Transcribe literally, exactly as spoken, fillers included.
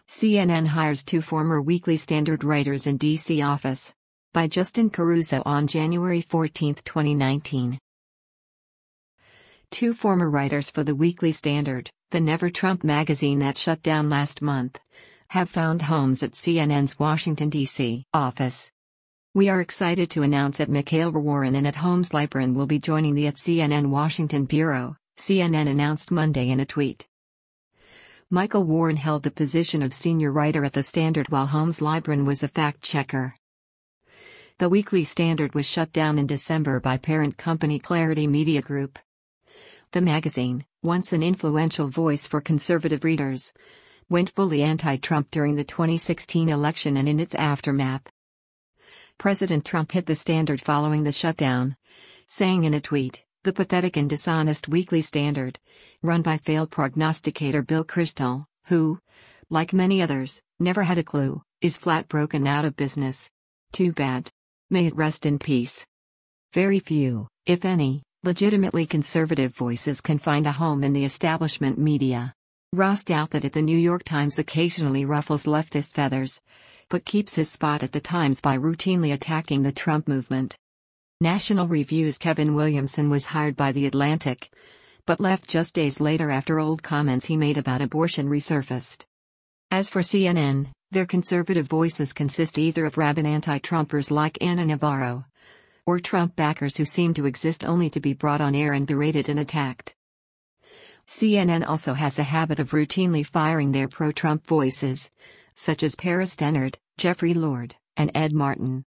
C N N hires two former Weekly Standard writers in D C office. By Justin Caruso on January fourteenth, twenty nineteen. Two former writers for the Weekly Standard, the Never Trump magazine that shut down last month, have found homes at C N N's Washington, D C office. We are excited to announce that Michael Warren and Ed Holmes-Libran will be joining the at C N N Washington bureau, C N N announced Monday in a tweet. Michael Warren held the position of senior writer at the Standard while Holmes-Libran was a fact-checker. The Weekly Standard was shut down in December by parent company Clarity Media Group. The magazine, once an influential voice for conservative readers, went fully anti-Trump during the twenty sixteen election and in its aftermath. President Trump hit the Standard following the shutdown, saying in a tweet, "The pathetic and dishonest Weekly Standard, run by failed prognosticator Bill Kristol, who, like many others, never had a clue, is flat broken out of business. Too bad. May it rest in peace." Very few, if any, legitimately conservative voices can find a home in the establishment media. Ross Douthat at the New York Times occasionally ruffles leftist feathers, but keeps his spot at the Times by routinely attacking the Trump movement. National Review's Kevin Williamson was hired by The Atlantic, but left just days later after old comments he made about abortion resurfaced. As for C N N, their conservative voices consist either of rabid anti-Trumpers like Ana Navarro, or Trump backers who seem to exist only to be brought on air and berated and attacked. C N N also has a habit of routinely firing their pro-Trump voices, such as Paris Dennard, Jeffrey Lord, and Ed Martin.